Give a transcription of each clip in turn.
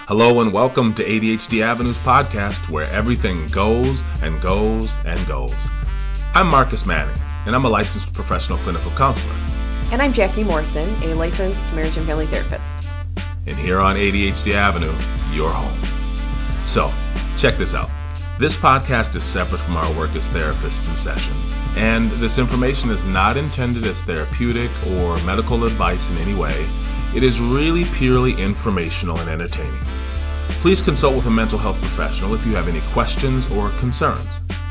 Hello and welcome to ADHD Avenue's podcast, where everything goes and goes and goes. I'm Marcus Manning, and I'm a licensed professional clinical counselor. And I'm Jackie Morrison, a licensed marriage and family therapist. And here on ADHD Avenue, your home. So, check this out. This podcast is separate from our work as therapists in session, and this information is not intended as therapeutic or medical advice in any way. It is really purely informational and entertaining. Please consult with a mental health professional if you have any questions or concerns.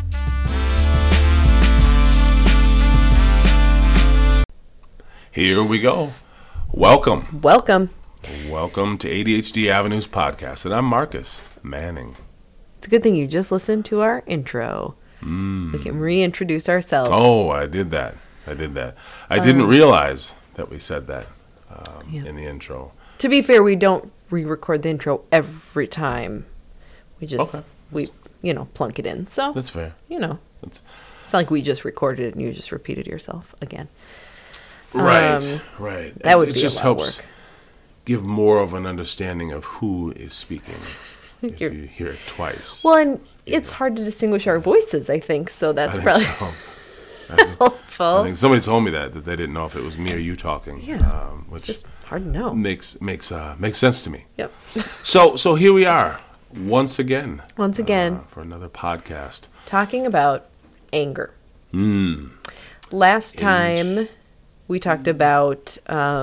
Here we go. Welcome. Welcome to ADHD Avenue's podcast, and I'm Marcus Manning. It's a good thing you just listened to our intro. We can reintroduce ourselves. Oh, I did that. I didn't realize that we said that in the intro. To be fair, we don't re-record the intro every time. We just, plunk it in. So that's fair. It's not like we just recorded it and you just repeated yourself again. Right. That would it be just a lot helps of work. Give more of an understanding of who is speaking if you hear it twice. Well, and it's hard to distinguish our voices, I think, so that's probably helpful. I think somebody told me that they didn't know if it was me or you talking. Yeah, which it's just hard to know. Makes sense to me. Yep. So here we are once again for another podcast talking about anger. Last time we talked about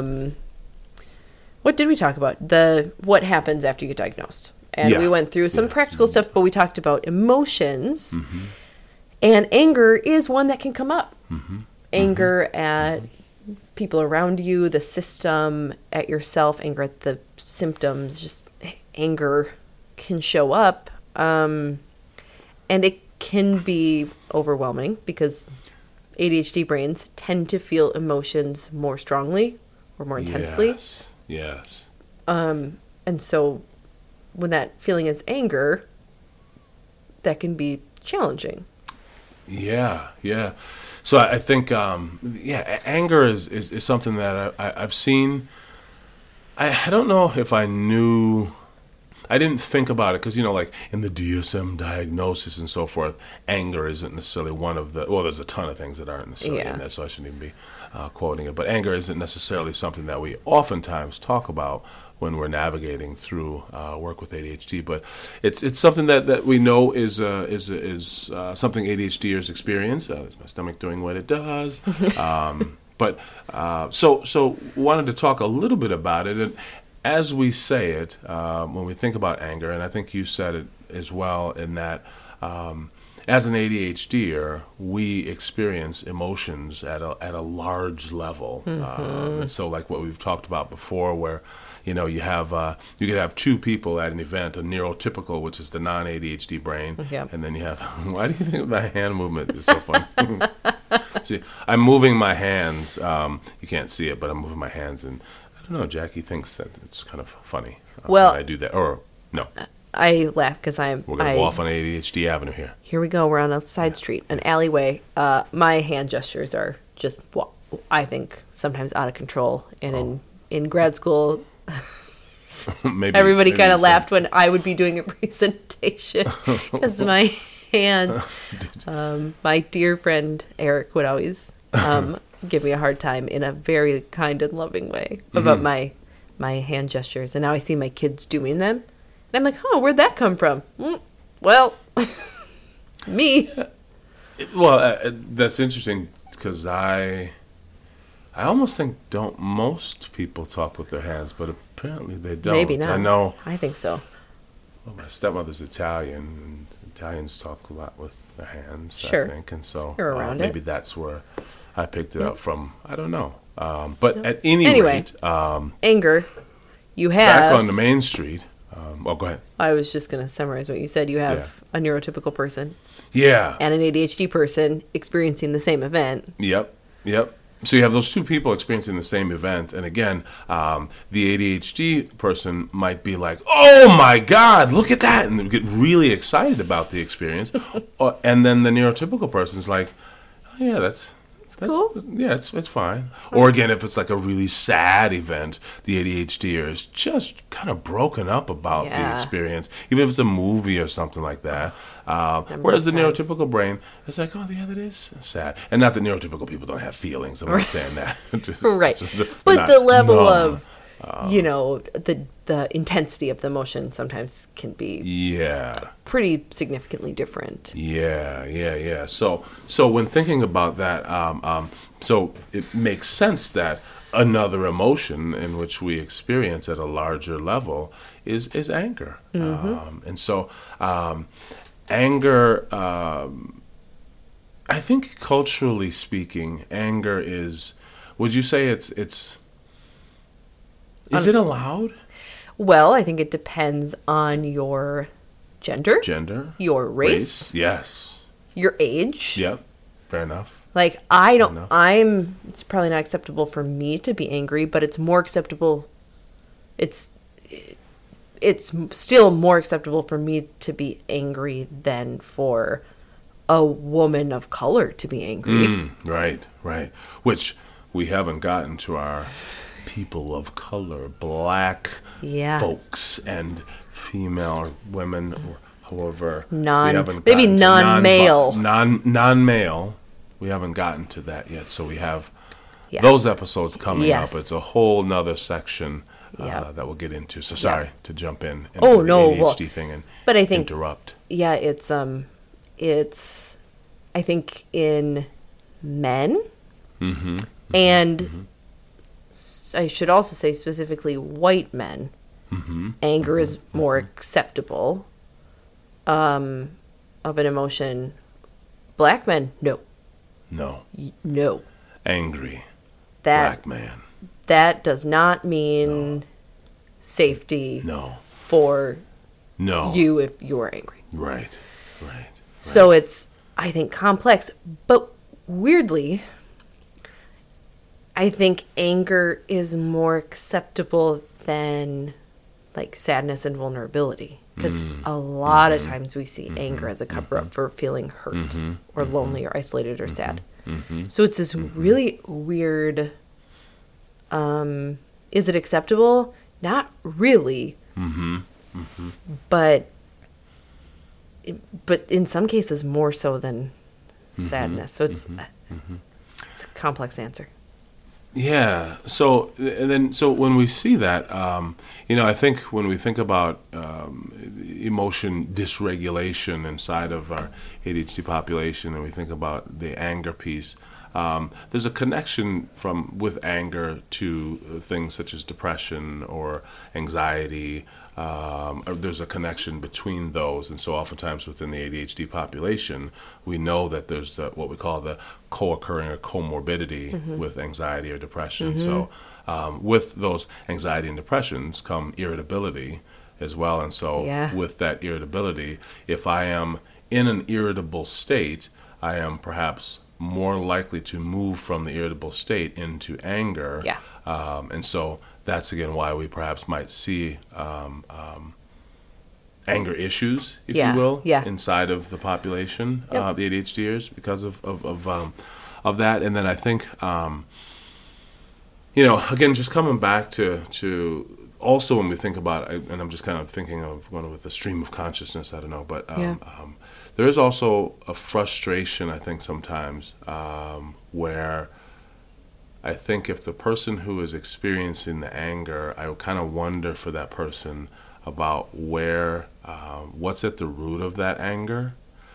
what did we talk about? What happens after you get diagnosed. And we went through some practical stuff, but we talked about emotions. And anger is one that can come up. Anger at people around you, the system, at yourself, anger at the symptoms, just anger can show up. And it can be overwhelming because ADHD brains tend to feel emotions more strongly or more intensely. Yes. And so when that feeling is anger, that can be challenging. Yeah. So I think, anger is something that I've seen. I don't know if I knew. I didn't think about it because, like in the DSM diagnosis and so forth, anger isn't necessarily one of the, well, there's a ton of things that aren't necessarily in there, so I shouldn't even be quoting it. But anger isn't necessarily something that we oftentimes talk about when we're navigating through work with ADHD. But it's something that we know is something ADHDers experience. Is my stomach doing what it does? So wanted to talk a little bit about it. And as we say it, when we think about anger, and I think you said it as well, in that as an ADHDer, we experience emotions at a large level. And so, like what we've talked about before, where you could have two people at an event, a neurotypical, which is the non-ADHD brain, and then you have. Why do you think my hand movement is so funny? See, I'm moving my hands. You can't see it, but I'm moving my hands and. No, Jackie thinks that it's kind of funny when I do that. Or, no. I laugh because We're going to go off on ADHD Avenue here. Here we go. We're on a side street, an alleyway. My hand gestures are just, I think, sometimes out of control. And in grad school, everybody kind of laughed when I would be doing a presentation because my hands, my dear friend Eric would always... give me a hard time in a very kind and loving way about my hand gestures. And now I see my kids doing them. And I'm like, where'd that come from? Well, me. That's interesting because I almost think don't most people talk with their hands, but apparently they don't. Maybe not. I know. I think so. Well, my stepmother's Italian, and Italians talk a lot with their hands, sure. I think. And so maybe that's where I picked it up from. I don't know. But at any rate. Anger. You have. Back on the main street. Go ahead. I was just going to summarize what you said. You have a neurotypical person. Yeah. And an ADHD person experiencing the same event. Yep. So you have those two people experiencing the same event. And again, the ADHD person might be like, oh my God, look at that. And they get really excited about the experience. And then the neurotypical person's like, oh yeah, that's cool. Yeah, it's fine. Or again, if it's like a really sad event, the ADHDer is just kind of broken up about the experience, even if it's a movie or something like that. Whereas the neurotypical brain is like, oh, yeah, that is sad. And not that neurotypical people don't have feelings. I'm not saying that. Right. But the level of, the intensity of the emotion sometimes can be pretty significantly different. Yeah. So when thinking about that, so it makes sense that another emotion in which we experience at a larger level is anger. And so anger, I think culturally speaking, anger is, would you say is it allowed? Well, I think it depends on your gender, your race, yes, your age. Yep, fair enough. Like it's probably not acceptable for me to be angry, but it's more acceptable. It's still more acceptable for me to be angry than for a woman of color to be angry. Right. Which we haven't gotten to our people of color, black folks and female women, or however non-male. Non-male. We haven't gotten to that yet, so we have those episodes coming up. It's a whole nother section that we'll get into. So sorry to jump in and do the ADHD thing and interrupt. Yeah, it's I think in men and I should also say specifically white men, anger is more acceptable of an emotion. Black men, no. Angry black man. That does not mean safety for you if you are angry. Right. So it's, I think, complex. But weirdly, I think anger is more acceptable than like sadness and vulnerability. Because a lot of times we see anger as a cover-up for feeling hurt or lonely or isolated or sad. So it's this really weird, is it acceptable? Not really. But in some cases more so than sadness. So it's a complex answer. Yeah. So when we see that, I think when we think about emotion dysregulation inside of our ADHD population, and we think about the anger piece, there's a connection with anger to things such as depression or anxiety. There's a connection between those, and so oftentimes within the ADHD population, we know that there's what we call the co-occurring or comorbidity with anxiety or depression. So with those anxiety and depressions come irritability as well, and so with that irritability, if I am in an irritable state, I am perhaps more likely to move from the irritable state into anger. And so that's again why we perhaps might see anger issues, if you will, inside of the population, the ADHDers, because of that. And then I think, again, just coming back to also when we think about, and I'm just kind of thinking of going with the stream of consciousness, I don't know, but there is also a frustration, I think, sometimes where I think if the person who is experiencing the anger, I kind of wonder for that person about what's at the root of that anger.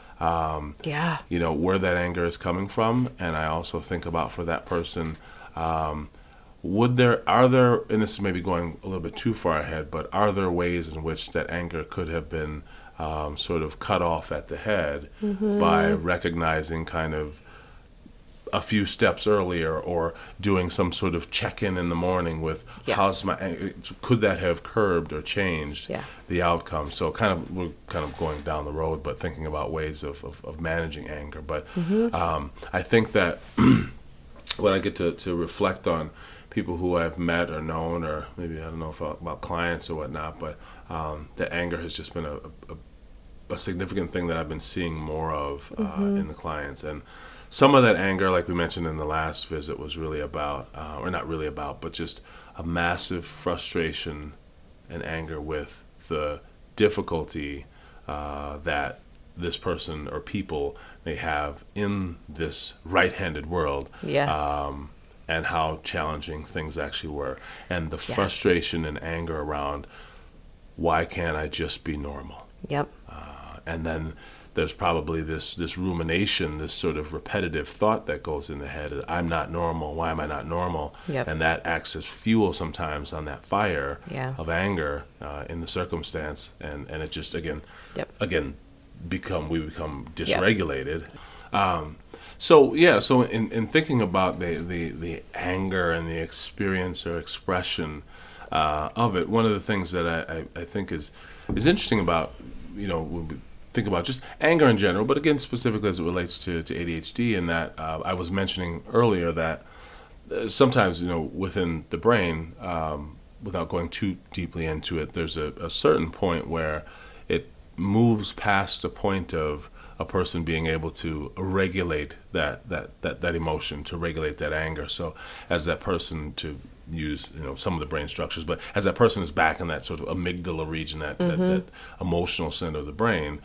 Where that anger is coming from. And I also think about for that person, are there, and this is maybe going a little bit too far ahead, but are there ways in which that anger could have been sort of cut off at the head by recognizing kind of a few steps earlier, or doing some sort of check-in in the morning with could that have curbed or changed the outcome? So we're kind of going down the road, but thinking about ways of managing anger. But I think that when I get to reflect on people who I've met or known, or maybe I don't know about clients or whatnot, but that anger has just been a significant thing that I've been seeing more of in the clients. And some of that anger, like we mentioned in the last visit, was really about, or not really about, but just a massive frustration and anger with the difficulty that this person or people may have in this right-handed world. Yeah. And how challenging things actually were. And the frustration and anger around, why can't I just be normal? Yep. And then there's probably this rumination, this sort of repetitive thought that goes in the head. I'm not normal. Why am I not normal? Yep. And that acts as fuel sometimes on that fire Yeah. of anger in the circumstance. And it just, again, we become dysregulated. Yep. So in thinking about the anger and the experience or expression of it, one of the things that I think is interesting about, when we think about just anger in general, but again specifically as it relates to ADHD, and that I was mentioning earlier that sometimes within the brain, without going too deeply into it, there's a certain point where it moves past a point of a person being able to regulate that emotion, to regulate that anger. So as that person, to use some of the brain structures, but as that person is back in that sort of amygdala region, that emotional center of the brain,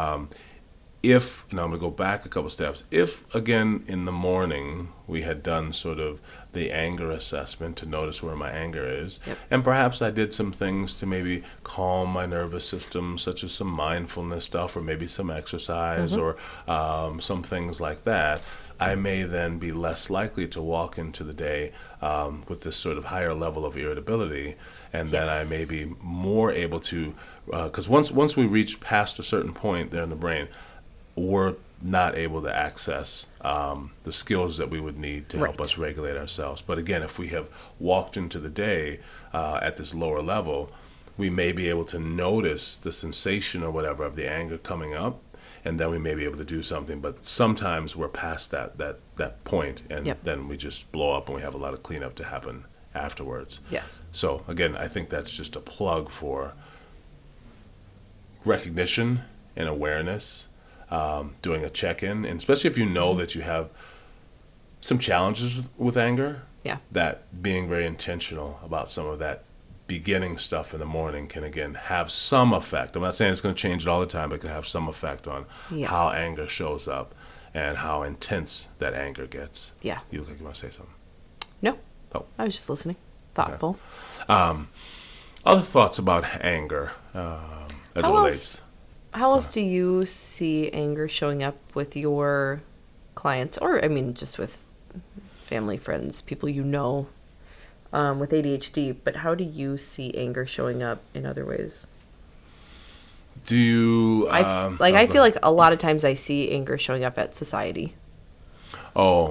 if, and I'm going to go back a couple steps, if again in the morning we had done sort of the anger assessment to notice where my anger is, and perhaps I did some things to maybe calm my nervous system, such as some mindfulness stuff, or maybe some exercise, or some things like that, I may then be less likely to walk into the day with this sort of higher level of irritability, and then I may be more able to, because once we reach past a certain point there in the brain, we're not able to access the skills that we would need to help us regulate ourselves. But again, if we have walked into the day at this lower level, we may be able to notice the sensation or whatever of the anger coming up, and then we may be able to do something. But sometimes we're past that point, and then we just blow up, and we have a lot of cleanup to happen afterwards. Yes. So again, I think that's just a plug for recognition and awareness, doing a check-in, and especially if you know that you have some challenges with anger, that being very intentional about some of that beginning stuff in the morning can again have some effect. I'm not saying it's going to change it all the time, but it can have some effect on how anger shows up and how intense that anger gets. Yeah. You look like you want to say something. No. Oh. I was just listening. Thoughtful. Okay. Other thoughts about anger as it relates. How else do you see anger showing up with your clients, or just with family, friends, people with ADHD? But how do you see anger showing up in other ways? Do you I feel like a lot of times I see anger showing up at society. Oh.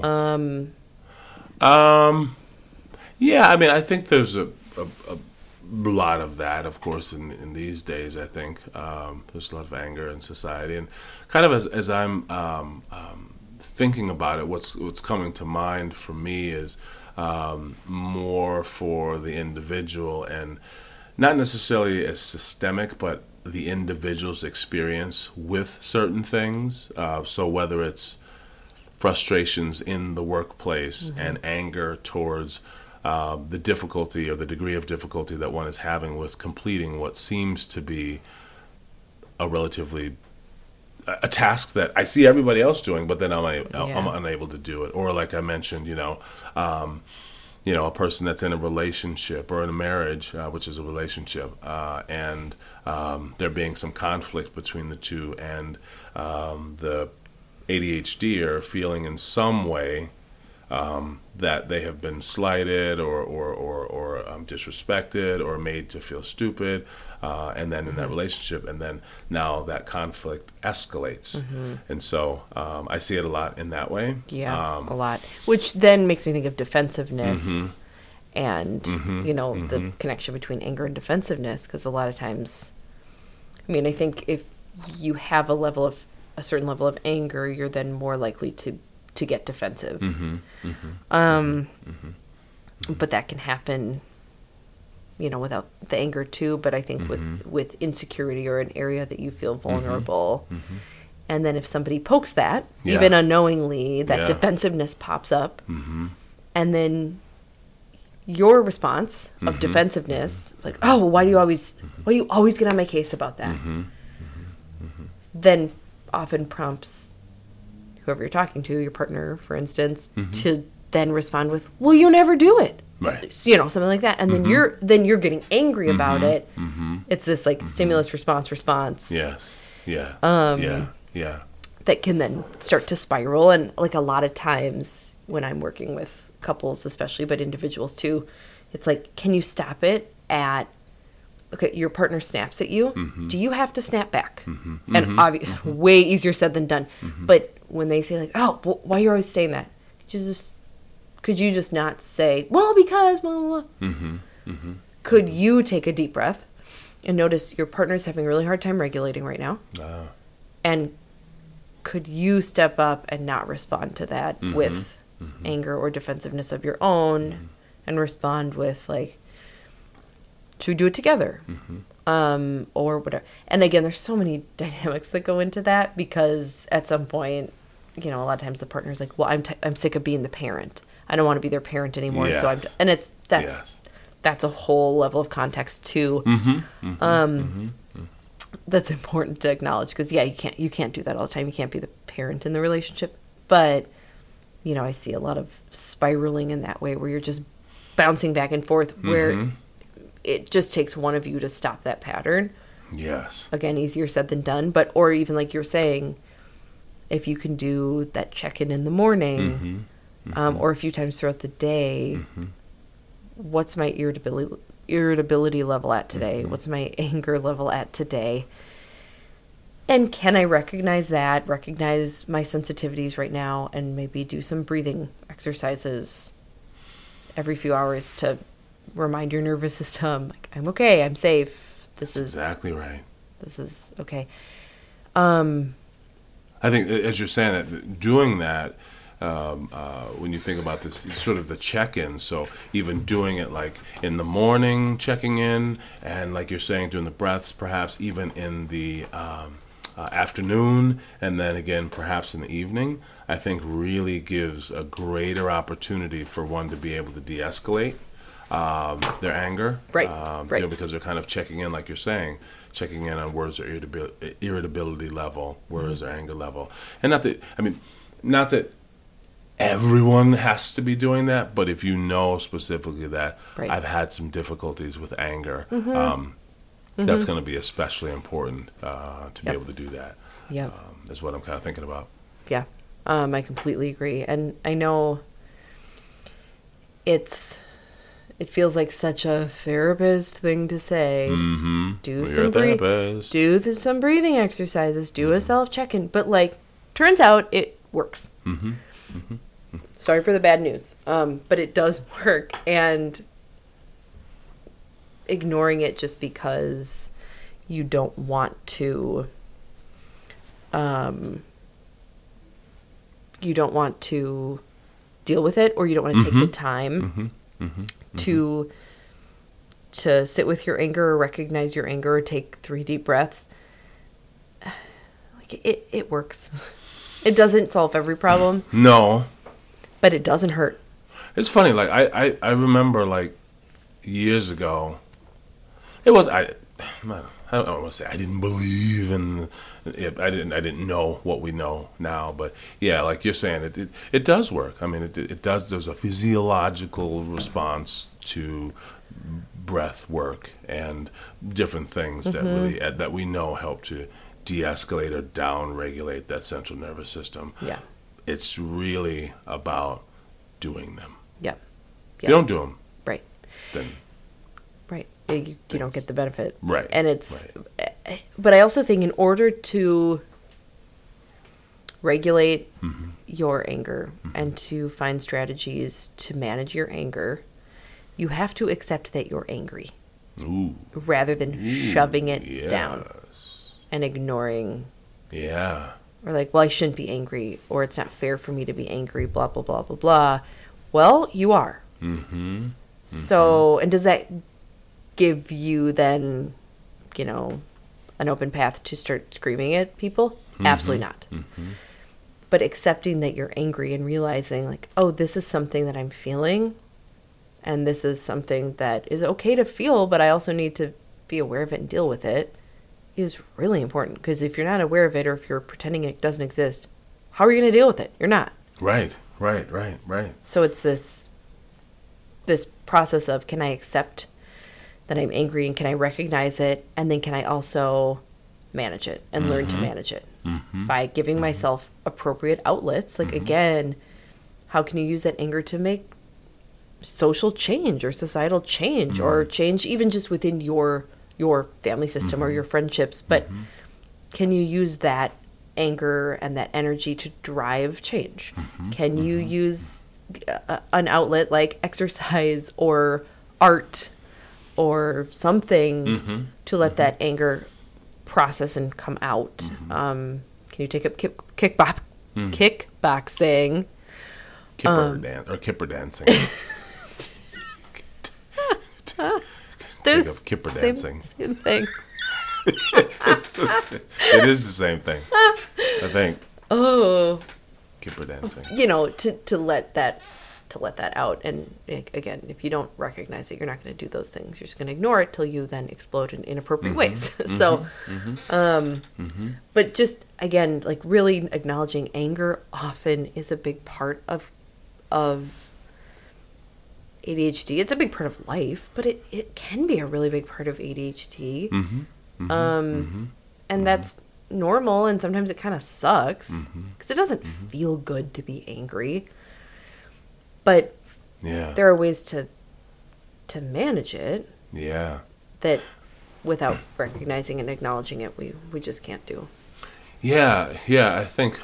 Yeah. I think there's a lot of that, of course, in these days. I think there's a lot of anger in society, and kind of as I'm thinking about it, what's coming to mind for me is more for the individual, and not necessarily as systemic, but the individual's experience with certain things. So whether it's frustrations in the workplace and anger towards the difficulty or the degree of difficulty that one is having with completing what seems to be a task that I see everybody else doing, but then I'm unable to do it. Or like I mentioned, a person that's in a relationship or in a marriage, which is a relationship, and there being some conflict between the two, and the ADHDer feeling in some way that they have been slighted or disrespected or made to feel stupid, and then in that relationship, and then now that conflict escalates. And so I see it a lot in that way. Yeah, a lot. Which then makes me think of defensiveness and, the connection between anger and defensiveness, because a lot of times, I think if you have a certain level of anger, you're then more likely to get defensive. But that can happen, without the anger too. But I think with insecurity or an area that you feel vulnerable, And then if somebody pokes that, Yeah. even unknowingly, that Yeah. defensiveness pops up. Mm-hmm. And then your response of Mm-hmm. defensiveness, like, oh, why do you always get on my case about that? Mm-hmm. Then often prompts whoever you're talking to, your partner, for instance, to then respond with, well, you never do it. Right. So, something like that. And then you're getting angry about it. Mm-hmm. It's this like stimulus response. Yes. Yeah. Yeah. That can then start to spiral. And like a lot of times when I'm working with couples especially, but individuals too, it's like, can you stop it at, okay, your partner snaps at you. Do you have to snap back? And obviously, way easier said than done. But when they say like, oh, why are you always saying that? Could you just not say, well, because blah, blah, blah. Could you take a deep breath and notice your partner's having a really hard time regulating right now? And could you step up and not respond to that with anger or defensiveness of your own and respond with like, should we do it together? Or whatever. And again, there's so many dynamics that go into that because at some point, a lot of times the partner's like, well, I'm sick of being the parent. I don't want to be their parent anymore. Yes. So that's a whole level of context too. That's important to acknowledge because you can't do that all the time. You can't be the parent in the relationship. But, I see a lot of spiraling in that way where you're just bouncing back and forth where it just takes one of you to stop that pattern. Yes. Again, easier said than done. But, or even like you're saying, if you can do that check-in in the morning or a few times throughout the day, what's my irritability level at today? What's my anger level at today? And can I recognize my sensitivities right now and maybe do some breathing exercises every few hours to remind your nervous system, like, I'm okay, I'm safe. This is exactly right. This is okay. I think, as you're saying that, doing that, when you think about this, it's sort of the check-in. So even doing it like in the morning, checking in, and like you're saying, doing the breaths, perhaps even in the afternoon, and then again perhaps in the evening, I think really gives a greater opportunity for one to be able to de-escalate their anger, right. Because they're kind of checking in, like you're saying, checking in on where's their irritability level, where's their anger level, and not that everyone has to be doing that, but if you know specifically that I've had some difficulties with anger, that's going to be especially important to be able to do that. Yeah, is what I'm kind of thinking about. Yeah, I completely agree, and I know it feels like such a therapist thing to say. Do some breathing exercises, do a self check-in, but like turns out it works. Sorry for the bad news, but it does work, and ignoring it just because you don't want to deal with it, or you don't want to take the time to sit with your anger or recognize your anger or take 3 deep breaths. Like it works. It doesn't solve every problem. No. But it doesn't hurt. It's funny, like I remember like years ago, it was I don't want to say I didn't believe in it. I didn't know what we know now, but yeah, like you're saying, it does work. I mean, it does. There's a physiological response to breath work and different things that really that we know help to de-escalate or down-regulate that central nervous system. Yeah. It's really about doing them. Yeah. If you don't do them, right, then you don't get the benefit. Right. And but I also think in order to regulate your anger and to find strategies to manage your anger, you have to accept that you're angry. Ooh. Rather than shoving it Yes. down and ignoring. Yeah. Or like, well, I shouldn't be angry, or it's not fair for me to be angry, blah, blah, blah, blah, blah. Well, you are. So, and does that give you then, an open path to start screaming at people? Absolutely not. But accepting that you're angry and realizing like, oh, this is something that I'm feeling, and this is something that is okay to feel, but I also need to be aware of it and deal with it, is really important. Because if you're not aware of it, or if you're pretending it doesn't exist, how are you going to deal with it? You're not. Right. So it's this process of, can I accept that I'm angry, and can I recognize it, and then can I also manage it and learn to manage it by giving myself appropriate outlets. Like, again, how can you use that anger to make social change or societal change or change even just within your family system or your friendships? But can you use that anger and that energy to drive change? Can you use an outlet like exercise or art or something to let that anger process and come out? Can you take up kickboxing? Kipper dancing. Take up kipper dancing. Same thing. It is the same thing, I think. Oh, Kipper dancing. To let that out. And again, if you don't recognize it, you're not going to do those things. You're just going to ignore it till you then explode in inappropriate ways. But just again, like really acknowledging anger often is a big part of ADHD. It's a big part of life, but it can be a really big part of ADHD. And that's normal, and sometimes it kind of sucks because it doesn't feel good to be angry. But there are ways to manage it. Yeah. That without recognizing and acknowledging it, we just can't do. Yeah. I think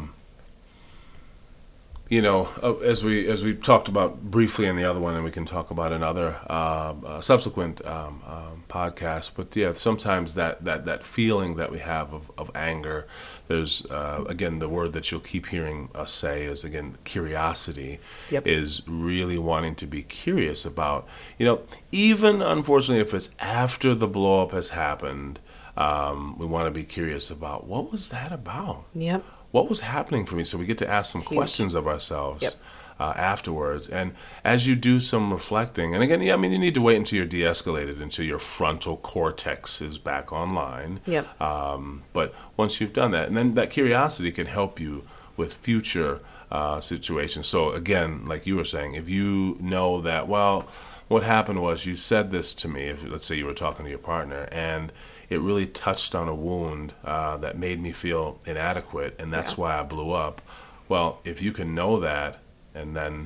as we talked about briefly in the other one, and we can talk about another subsequent podcast. But sometimes that feeling that we have of anger, there's again, the word that you'll keep hearing us say is, again, curiosity. Is really wanting to be curious about, even unfortunately if it's after the blow up has happened, we want to be curious about, what was that about? What was happening for me? So we get to ask some questions of ourselves afterwards. And as you do some reflecting, and again, you need to wait until you're de-escalated, until your frontal cortex is back online. But once you've done that, and then that curiosity can help you with future situations. So again, like you were saying, if you know that, well, what happened was you said this to me, if let's say you were talking to your partner, and it really touched on a wound that made me feel inadequate, and that's why I blew up. Well, if you can know that and then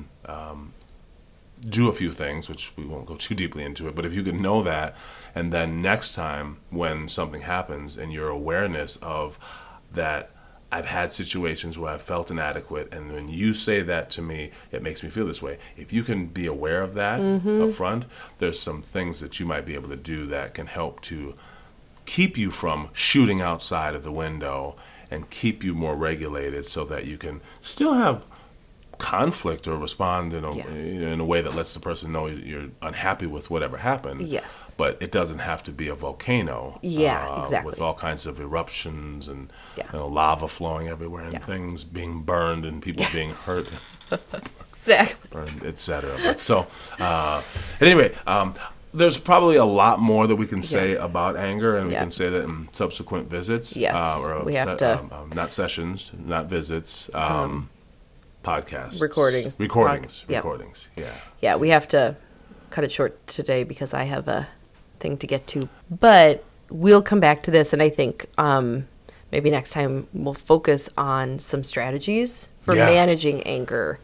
do a few things, which we won't go too deeply into it, but if you can know that, and then next time when something happens and your awareness of that, I've had situations where I felt inadequate, and when you say that to me, it makes me feel this way. If you can be aware of that up front, there's some things that you might be able to do that can help to keep you from shooting outside of the window and keep you more regulated, so that you can still have conflict or respond in a way that lets the person know you're unhappy with whatever happened. Yes. But it doesn't have to be a volcano. Exactly. With all kinds of eruptions and lava flowing everywhere and things being burned and people being hurt. Exactly. Etc. But so, at any rate, there's probably a lot more that we can say about anger, and we can say that in subsequent visits. We have to not sessions, not visits. Podcasts. Recordings. Yeah, we have to cut it short today because I have a thing to get to. But we'll come back to this, and I think maybe next time we'll focus on some strategies for managing anger.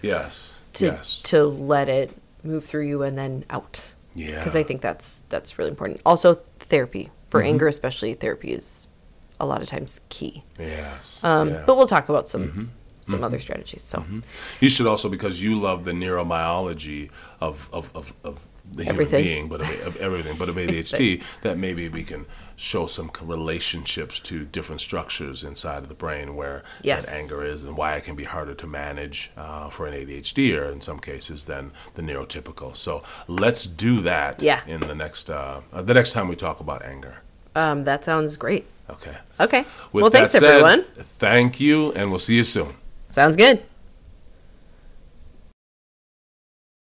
To let it move through you and then out. Because I think that's really important. Also, therapy. For anger especially, therapy is a lot of times key. But we'll talk about some other strategies. So you should also, because you love the neurobiology of the human being, but of everything, but of ADHD, that maybe we can show some relationships to different structures inside of the brain where that anger is, and why it can be harder to manage for an ADHDer in some cases than the neurotypical. So let's do that in the next time we talk about anger. That sounds great. Okay. Okay. With well, thanks, that said, everyone. Thank you, and we'll see you soon. Sounds good.